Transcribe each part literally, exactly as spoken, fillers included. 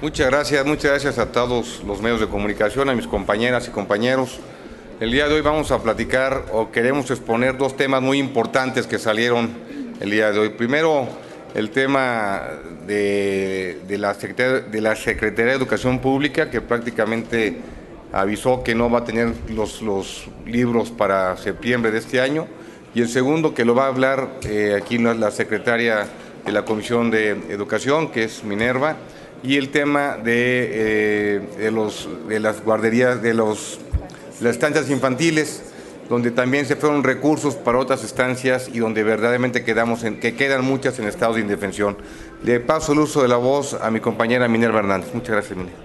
Muchas gracias, muchas gracias a todos los medios de comunicación, a mis compañeras y compañeros. El día de hoy vamos a platicar o queremos exponer dos temas muy importantes que salieron el día de hoy. Primero, el tema de, de, la, Secretaría, de la Secretaría de Educación Pública, que prácticamente avisó que no va a tener los, los libros para septiembre de este año. Y el segundo, que lo va a hablar eh, aquí la secretaria de la Comisión de Educación, que es Minerva, y el tema de, eh, de, los, de las guarderías, de los, las estancias infantiles, donde también se fueron recursos para otras estancias y donde verdaderamente quedamos en, que quedan muchas en estado de indefensión. Le paso el uso de la voz a mi compañera Minerva Hernández. Muchas gracias, Minerva.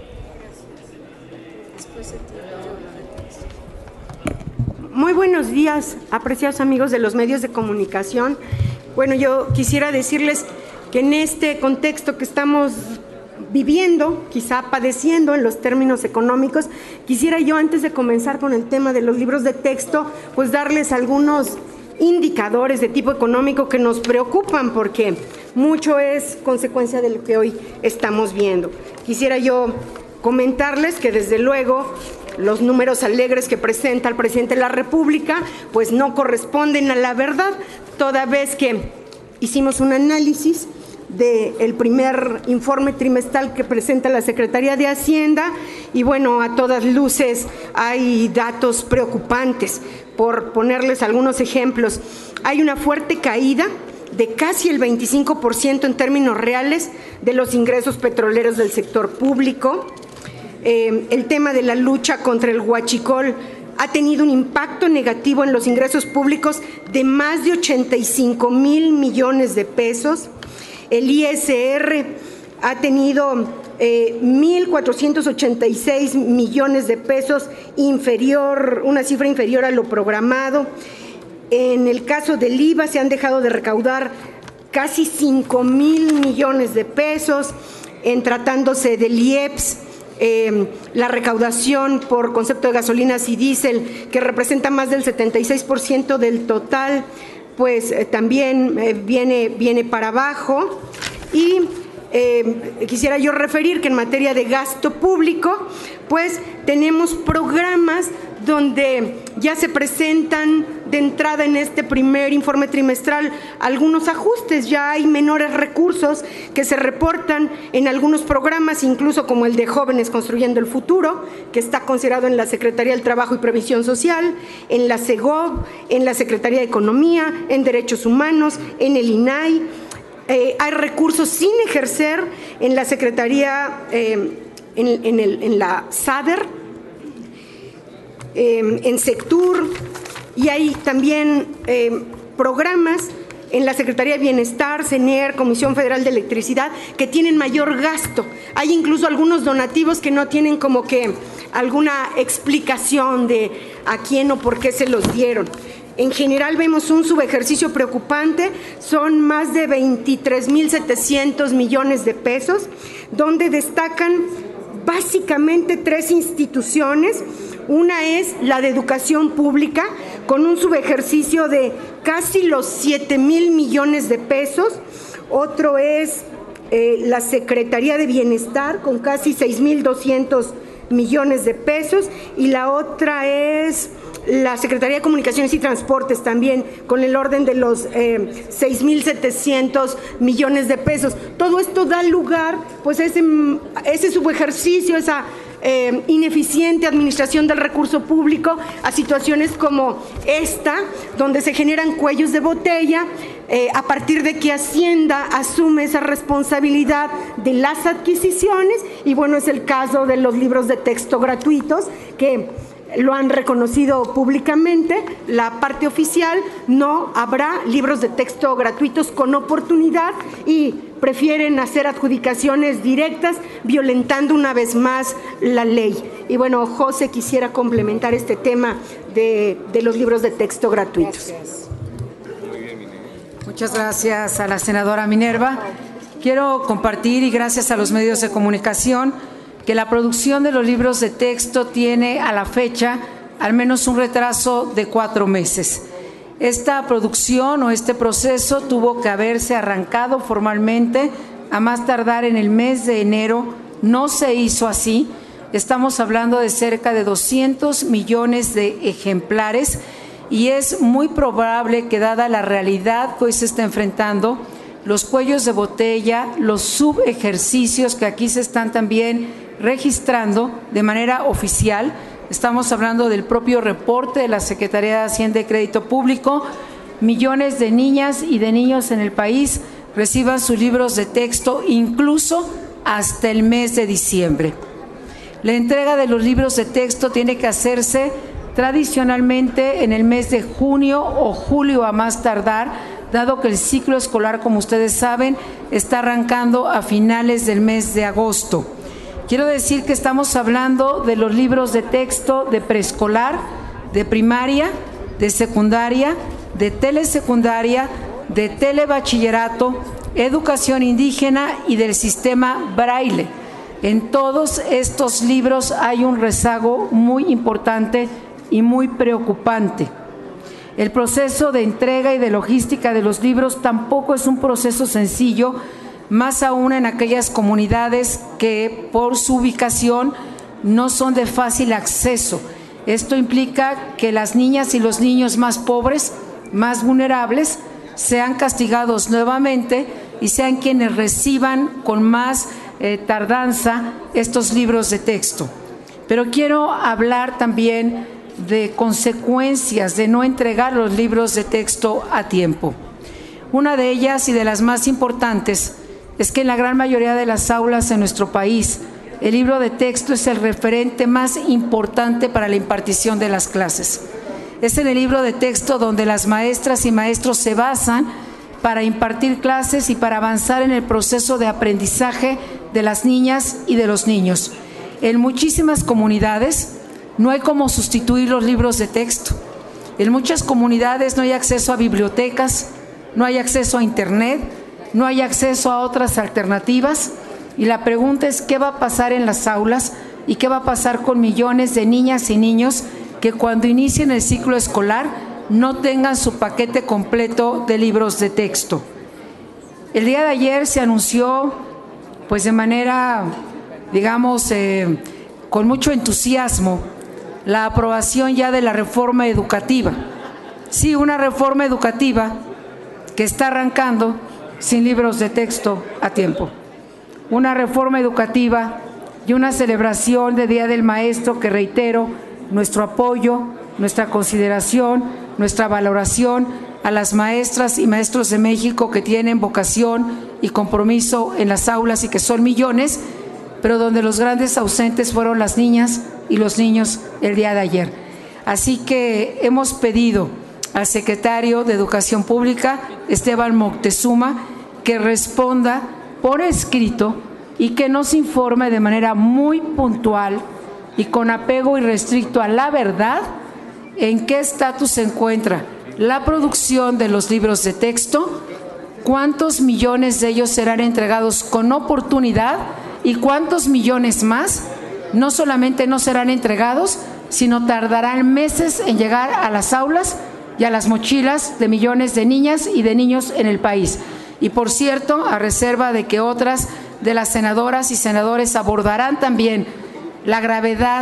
Muy buenos días, apreciados amigos de los medios de comunicación. Bueno, yo quisiera decirles que en este contexto que estamos viviendo, quizá padeciendo en los términos económicos, quisiera yo, antes de comenzar con el tema de los libros de texto, pues darles algunos indicadores de tipo económico que nos preocupan, porque mucho es consecuencia de lo que hoy estamos viendo. Quisiera yo comentarles que desde luego los números alegres que presenta el presidente de la República pues no corresponden a la verdad, toda vez que hicimos un análisis del primer informe trimestral que presenta la Secretaría de Hacienda y bueno, a todas luces hay datos preocupantes. Por ponerles algunos ejemplos, hay una fuerte caída de casi el veinticinco por ciento en términos reales de los ingresos petroleros del sector público. Eh, el tema de la lucha contra el huachicol ha tenido un impacto negativo en los ingresos públicos de más de ochenta y cinco mil millones de pesos. El I S R ha tenido eh, mil cuatrocientos ochenta y seis millones de pesos, inferior, una cifra inferior a lo programado. En el caso del I V A se han dejado de recaudar casi cinco mil millones de pesos. En tratándose del I E P S, Eh, la recaudación por concepto de gasolinas y diésel, que representa más del setenta y seis por ciento del total, pues eh, también eh, viene, viene para abajo. Y eh, quisiera yo referir que en materia de gasto público, pues tenemos programas donde ya se presentan de entrada en este primer informe trimestral algunos ajustes, ya hay menores recursos que se reportan en algunos programas, incluso como el de Jóvenes Construyendo el Futuro, que está considerado en la Secretaría del Trabajo y Previsión Social, en la SEGOV, en la Secretaría de Economía, en Derechos Humanos, en el I N A I. Eh, hay recursos sin ejercer en la Secretaría, eh, en, en, el, en la SADER, eh, en Sectur, y hay también eh, programas en la Secretaría de Bienestar, CENER, Comisión Federal de Electricidad, que tienen mayor gasto. Hay incluso algunos donativos que no tienen como que alguna explicación de a quién o por qué se los dieron. En general vemos un subejercicio preocupante, son más de veintitrés mil setecientos millones de pesos, donde destacan básicamente tres instituciones. Una es la de educación pública, con un subejercicio de casi los siete mil millones de pesos. Otro es eh, la Secretaría de Bienestar, con casi seis mil doscientos millones de pesos. Y la otra es la Secretaría de Comunicaciones y Transportes, también con el orden de los eh, seis mil setecientos millones de pesos. Todo esto da lugar pues a ese, ese subejercicio, esa eh, ineficiente administración del recurso público, a situaciones como esta, donde se generan cuellos de botella eh, a partir de que Hacienda asume esa responsabilidad de las adquisiciones. Y bueno, es el caso de los libros de texto gratuitos, que lo han reconocido públicamente, la parte oficial. No habrá libros de texto gratuitos con oportunidad y prefieren hacer adjudicaciones directas, violentando una vez más la ley. Y bueno, José quisiera complementar este tema de, de los libros de texto gratuitos. Gracias. Muchas gracias a la senadora Minerva. Quiero compartir, y gracias a los medios de comunicación, que la producción de los libros de texto tiene a la fecha al menos un retraso de cuatro meses. Esta producción o este proceso tuvo que haberse arrancado formalmente a más tardar en el mes de enero no se hizo así. Estamos hablando de cerca de doscientos millones de ejemplares y es muy probable que, dada la realidad que hoy se está enfrentando, los cuellos de botella, los subejercicios que aquí se están también registrando de manera oficial, estamos hablando del propio reporte de la Secretaría de Hacienda y Crédito Público, millones de niñas y de niños en el país reciban sus libros de texto incluso hasta el mes de diciembre. La entrega de los libros de texto tiene que hacerse tradicionalmente en el mes de junio o julio a más tardar, dado que el ciclo escolar, como ustedes saben, está arrancando a finales del mes de agosto. Quiero decir que estamos hablando de los libros de texto de preescolar, de primaria, de secundaria, de telesecundaria, de telebachillerato, educación indígena y del sistema Braille. En todos estos libros hay un rezago muy importante y muy preocupante. El proceso de entrega y de logística de los libros tampoco es un proceso sencillo, más aún en aquellas comunidades que por su ubicación no son de fácil acceso. Esto implica que las niñas y los niños más pobres, más vulnerables, sean castigados nuevamente y sean quienes reciban con más eh, tardanza estos libros de texto. Pero quiero hablar también de consecuencias de no entregar los libros de texto a tiempo. Una de ellas, y de las más importantes, es que en la gran mayoría de las aulas en nuestro país, el libro de texto es el referente más importante para la impartición de las clases. Es en el libro de texto donde las maestras y maestros se basan para impartir clases y para avanzar en el proceso de aprendizaje de las niñas y de los niños. En muchísimas comunidades no hay cómo sustituir los libros de texto. En muchas comunidades no hay acceso a bibliotecas, no hay acceso a internet, no hay acceso a otras alternativas. Y la pregunta es, ¿qué va a pasar en las aulas y qué va a pasar con millones de niñas y niños que cuando inicien el ciclo escolar no tengan su paquete completo de libros de texto? El día de ayer se anunció, pues de manera, digamos, eh, con mucho entusiasmo, la aprobación ya de la reforma educativa. Sí, una reforma educativa que está arrancando sin libros de texto a tiempo. Una reforma educativa y una celebración de Día del Maestro que, reitero, nuestro apoyo, nuestra consideración, nuestra valoración a las maestras y maestros de México que tienen vocación y compromiso en las aulas y que son millones, pero donde los grandes ausentes fueron las niñas y los niños el día de ayer. Así que hemos pedido al secretario de Educación Pública, Esteban Moctezuma, que responda por escrito y que nos informe de manera muy puntual y con apego irrestricto a la verdad en qué estatus se encuentra la producción de los libros de texto, cuántos millones de ellos serán entregados con oportunidad y cuántos millones más no solamente no serán entregados, sino tardarán meses en llegar a las aulas y a las mochilas de millones de niñas y de niños en el país. Y por cierto, a reserva de que otras de las senadoras y senadores abordarán también la gravedad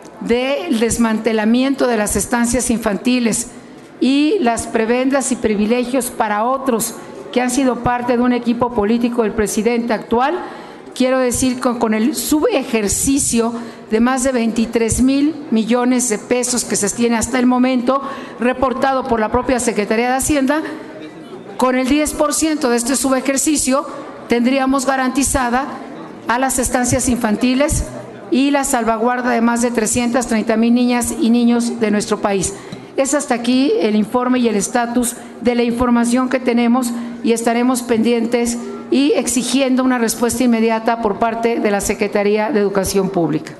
del desmantelamiento de las estancias infantiles y las prebendas y privilegios para otros que han sido parte de un equipo político del presidente actual, quiero decir que con el subejercicio de más de veintitrés mil millones de pesos que se tiene hasta el momento, reportado por la propia Secretaría de Hacienda, con el diez por ciento de este subejercicio tendríamos garantizada a las estancias infantiles y la salvaguarda de más de trescientas treinta mil niñas y niños de nuestro país. Es hasta aquí el informe y el estatus de la información que tenemos y estaremos pendientes y exigiendo una respuesta inmediata por parte de la Secretaría de Educación Pública.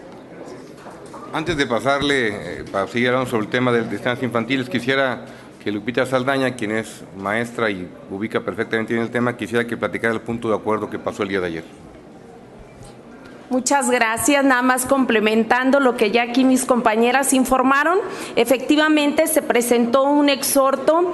Antes de pasarle, eh, para seguir hablando sobre el tema de estancias infantiles, quisiera que Lupita Saldaña, quien es maestra y ubica perfectamente bien el tema, quisiera que platicara el punto de acuerdo que pasó el día de ayer. Muchas gracias. Nada más complementando lo que ya aquí mis compañeras informaron, efectivamente se presentó un exhorto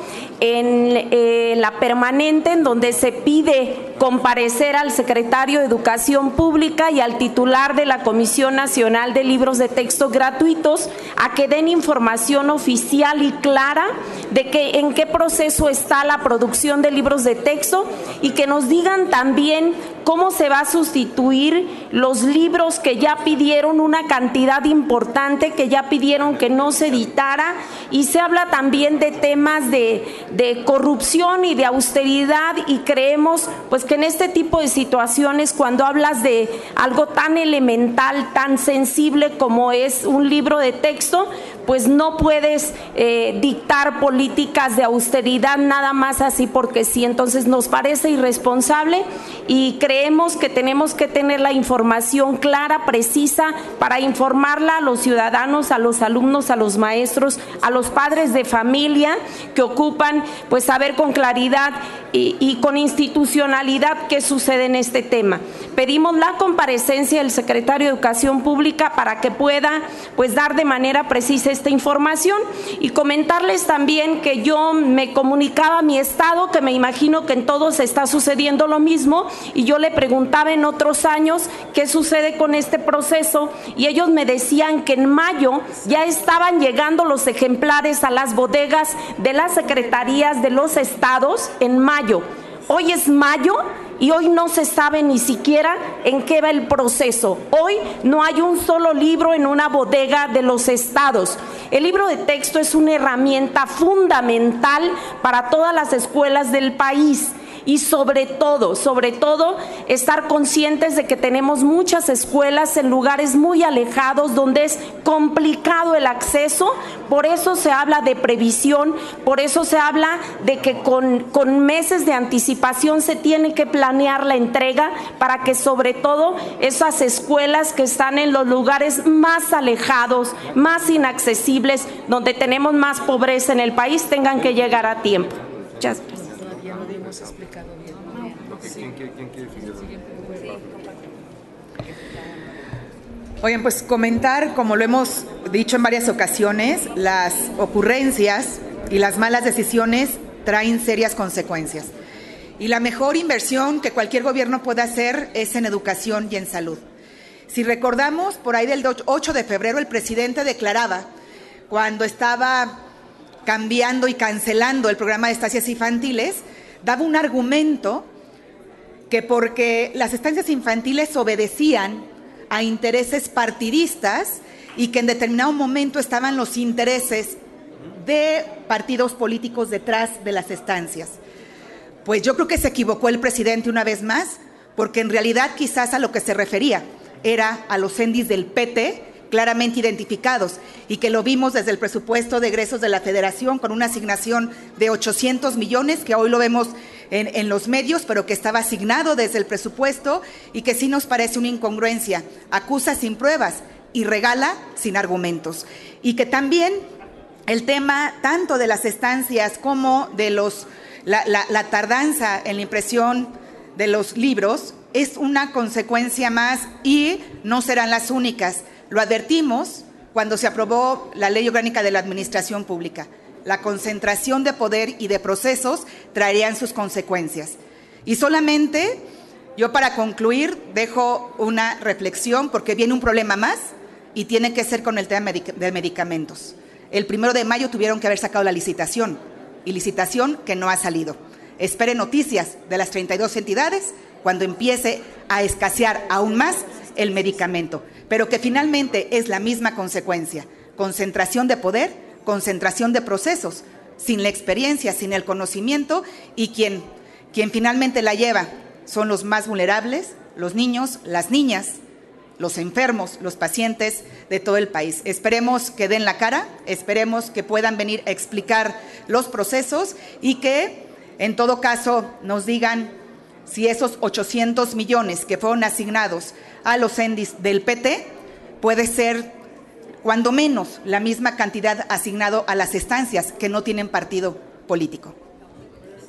en eh, la permanente en donde se pide comparecer al secretario de Educación Pública y al titular de la Comisión Nacional de Libros de Texto Gratuitos a que den información oficial y clara de que en qué proceso está la producción de libros de texto y que nos digan también cómo se va a sustituir los libros que ya pidieron una cantidad importante, que ya pidieron que no se editara, y se habla también de temas de, de corrupción y de austeridad, y creemos pues que en este tipo de situaciones, cuando hablas de algo tan elemental, tan sensible como es un libro de texto, pues no puedes eh, dictar políticas de austeridad nada más así porque sí. Entonces nos parece irresponsable y creemos que tenemos que tener la información clara, precisa, para informarla a los ciudadanos, a los alumnos, a los maestros, a los padres de familia que ocupan, pues saber con claridad y, y con institucionalidad qué sucede en este tema. Pedimos la comparecencia del secretario de Educación Pública para que pueda pues dar de manera precisa esta información, y comentarles también que yo me comunicaba a mi estado, que me imagino que en todos está sucediendo lo mismo, y yo le preguntaba en otros años qué sucede con este proceso, y ellos me decían que en mayo ya estaban llegando los ejemplares a las bodegas de las secretarías de los estados en mayo. Hoy es mayo y hoy no se sabe ni siquiera en qué va el proceso. Hoy no hay un solo libro en una bodega de los estados. El libro de texto es una herramienta fundamental para todas las escuelas del país. Y sobre todo, sobre todo, estar conscientes de que tenemos muchas escuelas en lugares muy alejados donde es complicado el acceso. Por eso se habla de previsión, por eso se habla de que con, con meses de anticipación se tiene que planear la entrega para que sobre todo esas escuelas que están en los lugares más alejados, más inaccesibles, donde tenemos más pobreza en el país, tengan que llegar a tiempo. Muchas gracias. Explicado bien. ¿Quién quiere, quién quiere seguir? Oigan, pues comentar, como lo hemos dicho en varias ocasiones, las ocurrencias y las malas decisiones traen serias consecuencias. Y la mejor inversión que cualquier gobierno puede hacer es en educación y en salud. Si recordamos, por ahí del ocho de febrero el presidente declaraba, cuando estaba cambiando y cancelando el programa de estancias infantiles, daba un argumento que porque las estancias infantiles obedecían a intereses partidistas y que en determinado momento estaban los intereses de partidos políticos detrás de las estancias. Pues yo creo que se equivocó el presidente una vez más, porque en realidad quizás a lo que se refería era a los endis del P T, claramente identificados, y que lo vimos desde el presupuesto de egresos de la Federación con una asignación de ochocientos millones, que hoy lo vemos en, en los medios, pero que estaba asignado desde el presupuesto y que sí nos parece una incongruencia. Acusa sin pruebas y regala sin argumentos. Y que también el tema tanto de las estancias como de los, la, la, la tardanza en la impresión de los libros es una consecuencia más y no serán las únicas. Lo advertimos cuando se aprobó la Ley Orgánica de la Administración Pública. La concentración de poder y de procesos traerían sus consecuencias. Y solamente, yo para concluir, dejo una reflexión, porque viene un problema más y tiene que ser con el tema de medicamentos. El primero de mayo tuvieron que haber sacado la licitación, y licitación que no ha salido. Espere noticias de las treinta y dos entidades cuando empiece a escasear aún más el medicamento, pero que finalmente es la misma consecuencia: concentración de poder, concentración de procesos, sin la experiencia, sin el conocimiento, y quien, quien finalmente la lleva son los más vulnerables, los niños, las niñas, los enfermos, los pacientes de todo el país. Esperemos que den la cara, esperemos que puedan venir a explicar los procesos y que en todo caso nos digan si esos ochocientos millones que fueron asignados a los endis del P T puede ser cuando menos la misma cantidad asignado a las estancias que no tienen partido político.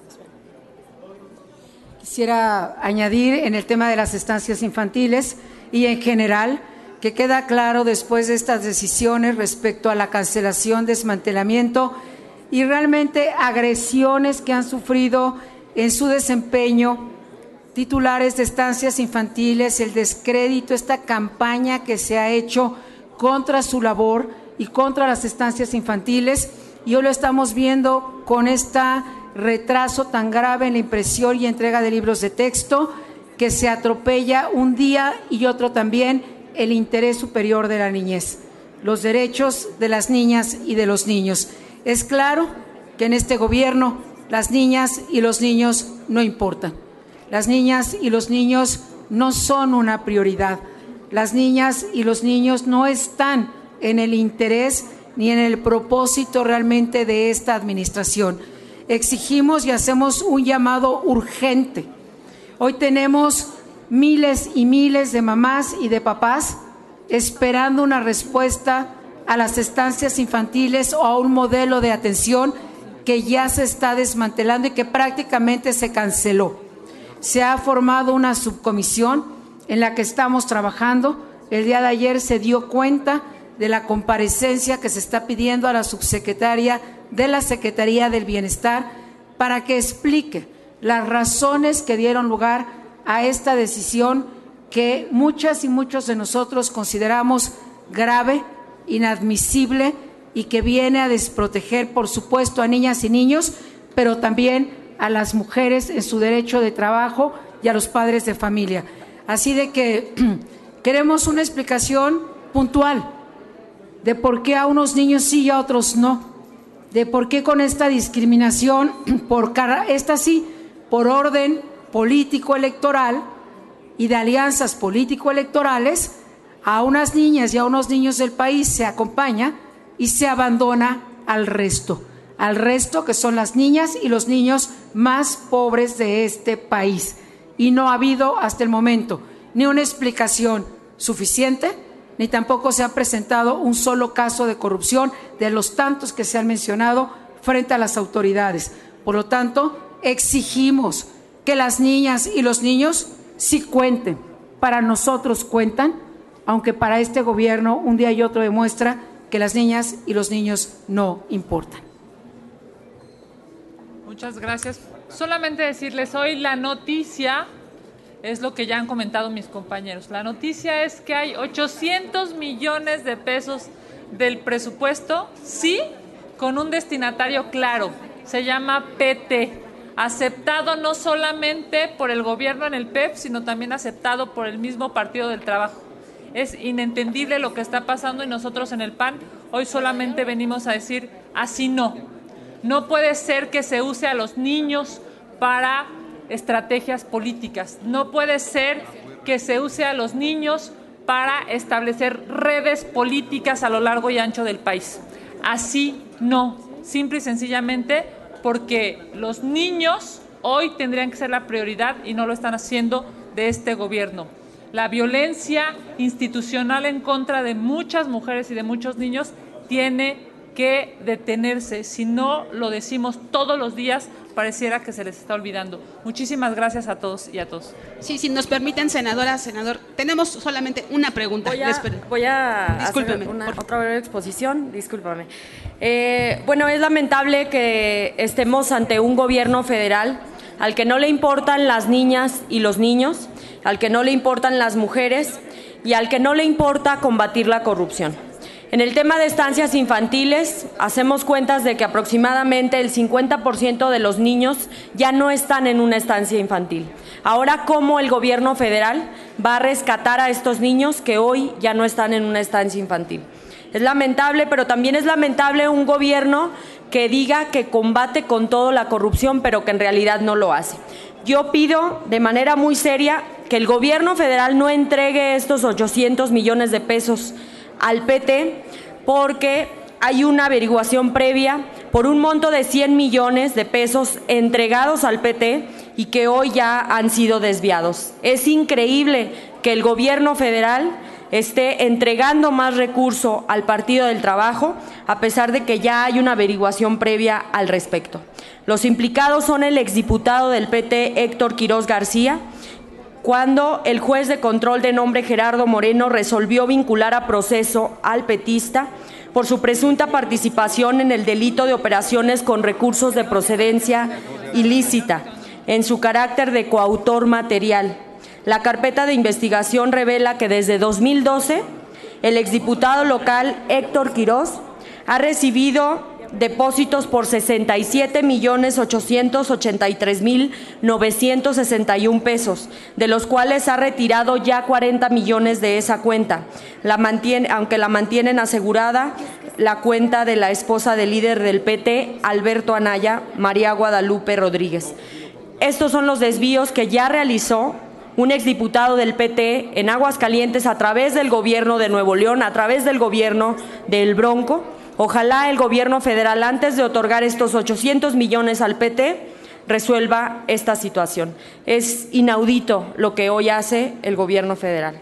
Quisiera añadir en el tema de las estancias infantiles y en general, que queda claro después de estas decisiones respecto a la cancelación, desmantelamiento y realmente agresiones que han sufrido en su desempeño titulares de estancias infantiles, el descrédito, esta campaña que se ha hecho contra su labor y contra las estancias infantiles, y hoy lo estamos viendo con este retraso tan grave en la impresión y entrega de libros de texto, que se atropella un día y otro también el interés superior de la niñez, los derechos de las niñas y de los niños. Es claro que en este gobierno las niñas y los niños no importan. Las niñas y los niños no son una prioridad. Las niñas y los niños no están en el interés ni en el propósito realmente de esta administración. Exigimos y hacemos un llamado urgente. Hoy tenemos miles y miles de mamás y de papás esperando una respuesta a las estancias infantiles o a un modelo de atención que ya se está desmantelando y que prácticamente se canceló. Se ha formado una subcomisión en la que estamos trabajando. El día de ayer se dio cuenta de la comparecencia que se está pidiendo a la subsecretaria de la Secretaría del Bienestar para que explique las razones que dieron lugar a esta decisión que muchas y muchos de nosotros consideramos grave, inadmisible y que viene a desproteger, por supuesto, a niñas y niños, pero también a las mujeres en su derecho de trabajo y a los padres de familia. Así de que queremos una explicación puntual de por qué a unos niños sí y a otros no, de por qué con esta discriminación, por esta sí, por orden político electoral y de alianzas político-electorales, a unas niñas y a unos niños del país se acompaña y se abandona al resto, al resto que son las niñas y los niños más pobres de este país. Y no ha habido hasta el momento ni una explicación suficiente, ni tampoco se ha presentado un solo caso de corrupción de los tantos que se han mencionado frente a las autoridades. Por lo tanto, exigimos que las niñas y los niños sí cuenten. Para nosotros cuentan, aunque para este gobierno un día y otro demuestra que las niñas y los niños no importan. Muchas gracias. Solamente decirles, hoy la noticia es lo que ya han comentado mis compañeros. La noticia es que hay ochocientos millones de pesos del presupuesto, sí, con un destinatario claro. Se llama P T. Aceptado no solamente por el gobierno en el P E P, sino también aceptado por el mismo Partido del Trabajo. Es inentendible lo que está pasando y nosotros en el P A N hoy solamente venimos a decir así no. No puede ser que se use a los niños para estrategias políticas. No puede ser que se use a los niños para establecer redes políticas a lo largo y ancho del país. Así no, simple y sencillamente porque los niños hoy tendrían que ser la prioridad y no lo están haciendo de este gobierno. La violencia institucional en contra de muchas mujeres y de muchos niños tiene que detenerse. Si no lo decimos todos los días, pareciera que se les está olvidando. Muchísimas gracias a todos y a todos. Sí, si nos permiten, senadora, senador, tenemos solamente una pregunta. Voy a, voy a hacer una, otra breve exposición, discúlpame. Eh, bueno, es lamentable que estemos ante un gobierno federal al que no le importan las niñas y los niños, al que no le importan las mujeres y al que no le importa combatir la corrupción. En el tema de estancias infantiles, hacemos cuentas de que aproximadamente el cincuenta por ciento de los niños ya no están en una estancia infantil. Ahora, ¿cómo el gobierno federal va a rescatar a estos niños que hoy ya no están en una estancia infantil? Es lamentable, pero también es lamentable un gobierno que diga que combate con todo la corrupción, pero que en realidad no lo hace. Yo pido de manera muy seria que el gobierno federal no entregue estos ochocientos millones de pesos al P T, porque hay una averiguación previa por un monto de cien millones de pesos entregados al P T y que hoy ya han sido desviados. Es increíble que el gobierno federal esté entregando más recurso al Partido del Trabajo, a pesar de que ya hay una averiguación previa al respecto. Los implicados son el exdiputado del P T, Héctor Quirós García, cuando el juez de control de nombre Gerardo Moreno resolvió vincular a proceso al petista por su presunta participación en el delito de operaciones con recursos de procedencia ilícita, en su carácter de coautor material. La carpeta de investigación revela que desde dos mil doce el exdiputado local Héctor Quirós ha recibido depósitos por sesenta y siete millones ochocientos ochenta y tres mil novecientos sesenta y un pesos, de los cuales ha retirado ya cuarenta millones de esa cuenta, la mantiene, aunque la mantienen asegurada la cuenta de la esposa del líder del P T, Alberto Anaya, María Guadalupe Rodríguez. Estos son los desvíos que ya realizó un exdiputado del P T en Aguascalientes a través del gobierno de Nuevo León, a través del gobierno del Bronco. Ojalá el gobierno federal, antes de otorgar estos ochocientos millones al P T, resuelva esta situación. Es inaudito lo que hoy hace el gobierno federal.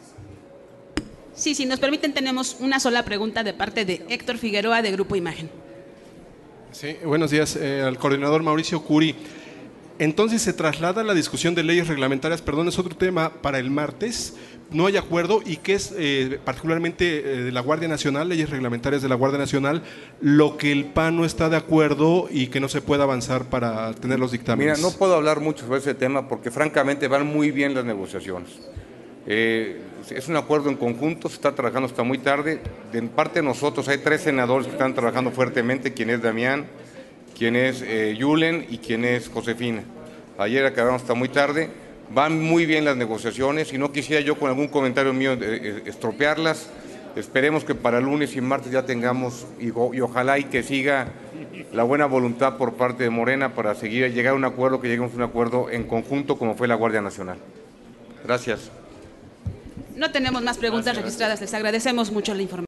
Sí, si nos permiten, tenemos una sola pregunta de parte de Héctor Figueroa, de Grupo Imagen. Sí, buenos días, eh, al coordinador Mauricio Curi. Entonces se traslada la discusión de leyes reglamentarias, perdón, es otro tema, para el martes. No hay acuerdo y que es eh, particularmente eh, de la Guardia Nacional, leyes reglamentarias de la Guardia Nacional, lo que el P A N no está de acuerdo y que no se puede avanzar para tener los dictámenes. Mira, no puedo hablar mucho sobre ese tema porque francamente van muy bien las negociaciones. Eh, es un acuerdo en conjunto, se está trabajando hasta muy tarde. De parte de nosotros hay tres senadores que están trabajando fuertemente, quien es Damián, quien es eh, Yulen y quien es Josefina. Ayer acabamos hasta muy tarde. Van muy bien las negociaciones y no quisiera yo con algún comentario mío eh, estropearlas. Esperemos que para lunes y martes ya tengamos y, y ojalá y que siga la buena voluntad por parte de Morena para seguir llegar a un acuerdo, que lleguemos a un acuerdo en conjunto como fue la Guardia Nacional. Gracias. No tenemos más preguntas registradas. Les agradecemos mucho la información.